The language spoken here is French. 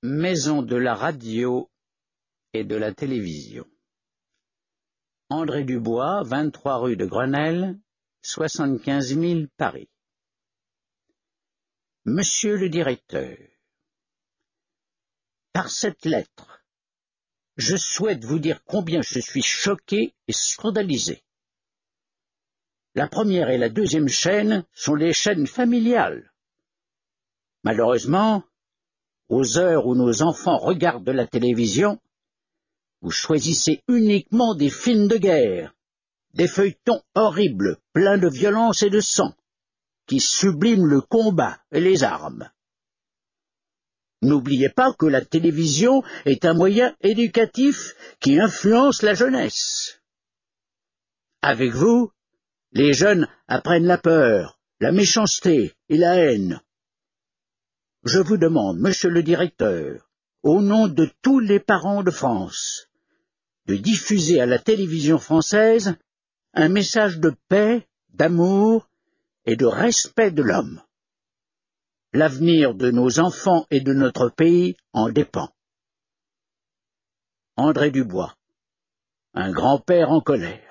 Maison de la radio et de la télévision. André Dubois, 23 rue de Grenelle, 75 000 Paris. Monsieur le directeur, par cette lettre, je souhaite vous dire combien je suis choqué et scandalisé. La première et la deuxième chaîne sont les chaînes familiales. Malheureusement, aux heures où nos enfants regardent la télévision, vous choisissez uniquement des films de guerre, des feuilletons horribles, pleins de violence et de sang, qui subliment le combat et les armes. N'oubliez pas que la télévision est un moyen éducatif qui influence la jeunesse. Avec vous, les jeunes apprennent la peur, la méchanceté et la haine. Je vous demande, monsieur le directeur, au nom de tous les parents de France, de diffuser à la télévision française un message de paix, d'amour et de respect de l'homme. L'avenir de nos enfants et de notre pays en dépend. André Dubois, un grand-père en colère.